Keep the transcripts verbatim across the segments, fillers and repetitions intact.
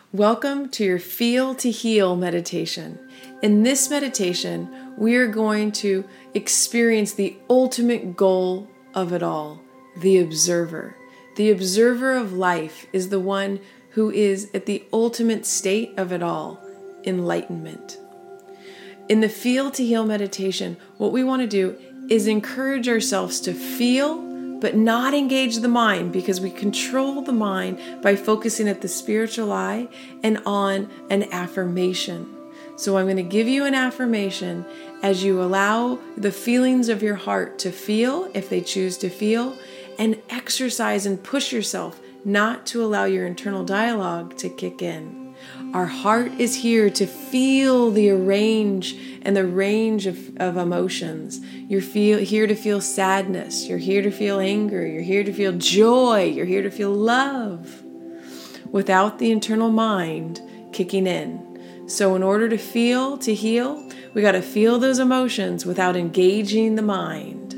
Welcome to your Feel to Heal meditation. In this meditation, we are going to experience the ultimate goal of it all, the observer. The observer of life is the one who is at the ultimate state of it all, enlightenment. In the Feel to Heal meditation, what we want to do is encourage ourselves to feel but not engage the mind, because we control the mind by focusing at the spiritual eye and on an affirmation. So I'm going to give you an affirmation as you allow the feelings of your heart to feel, if they choose to feel, and exercise and push yourself not to allow your internal dialogue to kick in. Our heart is here to feel the range and the range of, of emotions. You're feel, here to feel sadness. You're here to feel anger. You're here to feel joy. You're here to feel love without the internal mind kicking in. So in order to feel, to heal, we got to feel those emotions without engaging the mind.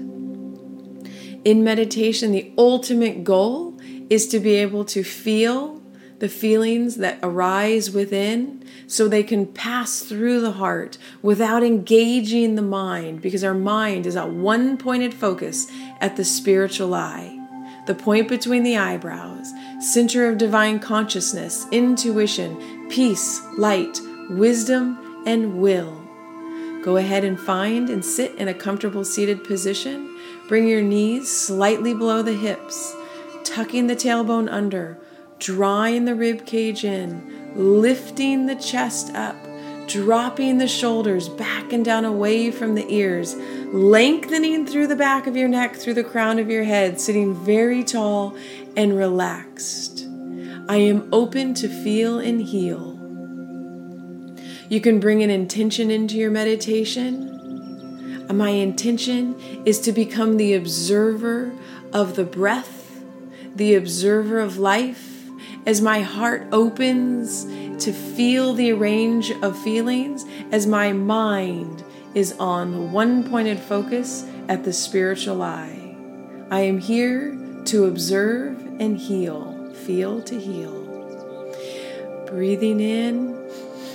In meditation, the ultimate goal is to be able to feel the feelings that arise within so they can pass through the heart without engaging the mind, because our mind is a one-pointed focus at the spiritual eye, the point between the eyebrows, center of divine consciousness, intuition, peace, light, wisdom, and will. Go ahead and find and sit in a comfortable seated position. Bring your knees slightly below the hips, tucking the tailbone under, drawing the rib cage in, lifting the chest up, dropping the shoulders back and down away from the ears, lengthening through the back of your neck, through the crown of your head, sitting very tall and relaxed. I am open to feel and heal. You can bring an intention into your meditation. My intention is to become the observer of the breath, the observer of life, as my heart opens to feel the range of feelings, as my mind is on one-pointed focus at the spiritual eye. I am here to observe and heal, feel to heal. Breathing in,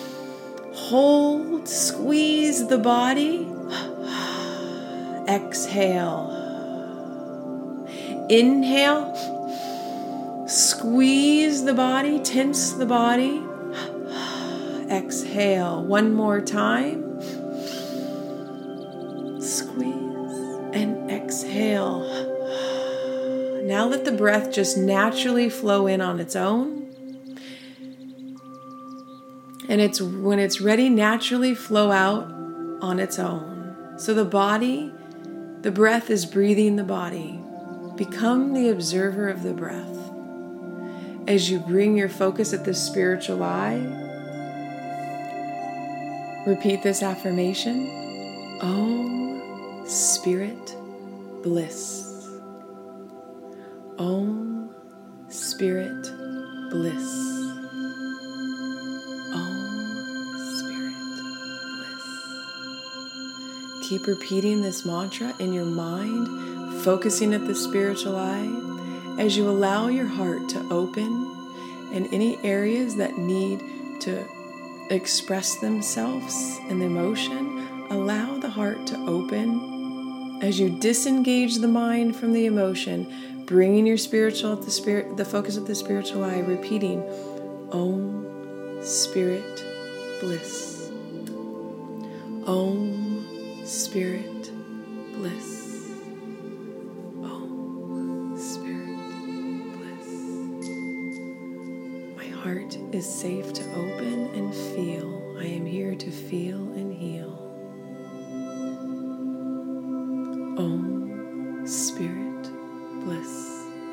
hold, squeeze the body, exhale, inhale, squeeze the body, tense the body. Exhale. One more time. Squeeze and exhale. Now let the breath just naturally flow in on its own. And it's when it's ready, naturally flow out on its own. So the body, the breath is breathing the body. Become the observer of the breath. As you bring your focus at the spiritual eye, repeat this affirmation. Om Spirit Bliss. Om Spirit Bliss. Om Spirit Bliss. Keep repeating this mantra in your mind, focusing at the spiritual eye, as you allow your heart to open, and any areas that need to express themselves in the emotion, allow the heart to open. As you disengage the mind from the emotion, bringing your spiritual at the spirit, the focus of the spiritual eye, repeating Om Spirit Bliss. Om Spirit Bliss. Heart is safe to open and feel. I am here to feel and heal. Om Spirit Bliss.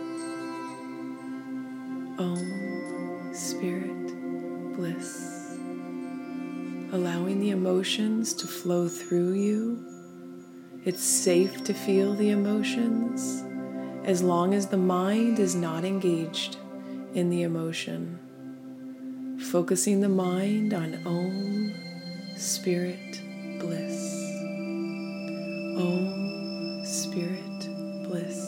Om Spirit Bliss. Allowing the emotions to flow through you. It's safe to feel the emotions as long as the mind is not engaged in the emotion. Focusing the mind on Om Spirit Bliss. Om Spirit Bliss.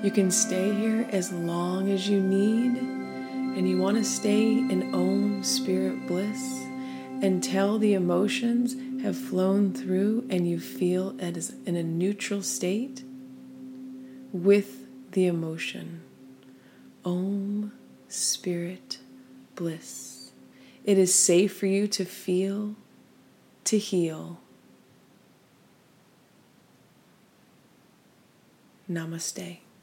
You can stay here as long as you need, and you want to stay in Om Spirit Bliss until the emotions have flown through and you feel it is in a neutral state with the emotion. Om Spirit Bliss. It is safe for you to feel, to heal. Namaste.